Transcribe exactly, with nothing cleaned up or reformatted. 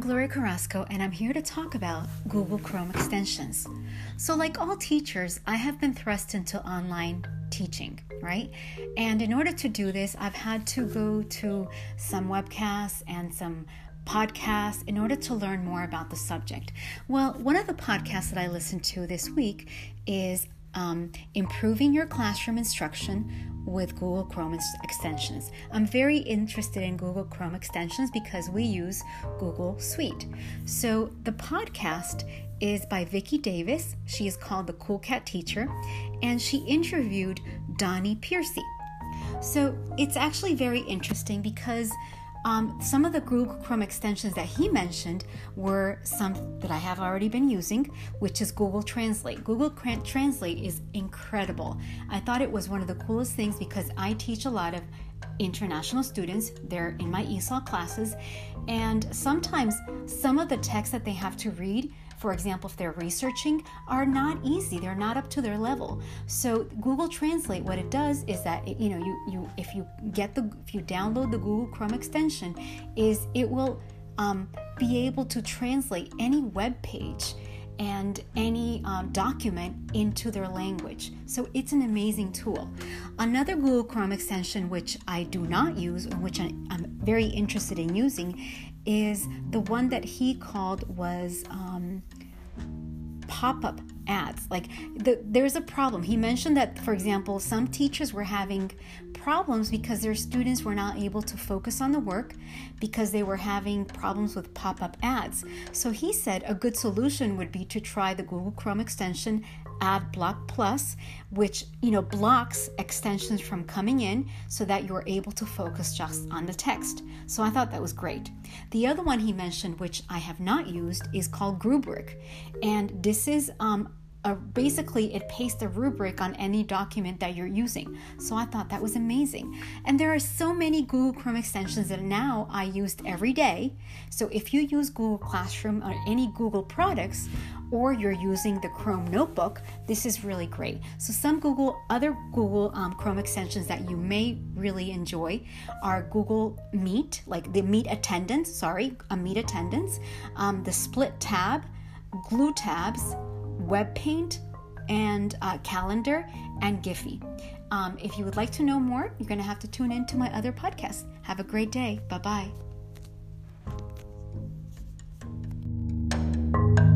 Gloria Carrasco, and I'm here to talk about Google Chrome extensions. So like all teachers, I have been thrust into online teaching, right? And in order to do this, I've had to go to some webcasts and some podcasts in order to learn more about the subject. Well, one of the podcasts that I listened to this week is um, Improving Your Classroom Instruction with Google Chrome extensions. I'm very interested in Google Chrome extensions because we use Google Suite. So the podcast is by Vicki Davis. She is called the Cool Cat Teacher, and she interviewed Donnie Piercy. So it's actually very interesting because Um, some of the Google Chrome extensions that he mentioned were some that I have already been using, which is Google Translate. Google Translate is incredible. I thought it was one of the coolest things because I teach a lot of international students. They're in my E S O L classes, and sometimes some of the texts that they have to read, for example, if they're researching, are not easy. They're not up to their level. So Google Translate, what it does is that it, you know, you you if you get the if you download the Google Chrome extension, is it will um, be able to translate any web page and any um, document into their language. So it's an amazing tool. Another Google Chrome extension which I do not use, or which I, I'm very interested in using, is the one that he called was um, pop-up ads. Like the, there's a problem. He mentioned that, for example, some teachers were having problems because their students were not able to focus on the work because they were having problems with pop-up ads. So he said a good solution would be to try the Google Chrome extension Ad Block Plus, which, you know, blocks extensions from coming in so that you're able to focus just on the text. So I thought that was great. The other one he mentioned, which I have not used, is called Grubric. And this is um, a, basically it pastes a rubric on any document that you're using. So I thought that was amazing. And there are so many Google Chrome extensions that now I used every day. So if you use Google Classroom or any Google products, or you're using the Chrome Notebook, this is really great. So some Google, other Google um, Chrome extensions that you may really enjoy are Google Meet, like the Meet Attendance, sorry, a Meet Attendance, um, the Split Tab, Glue Tabs, Web Paint, and uh, Calendar, and Giphy. Um, if you would like to know more, you're gonna have to tune in to my other podcasts. Have a great day. Bye-bye.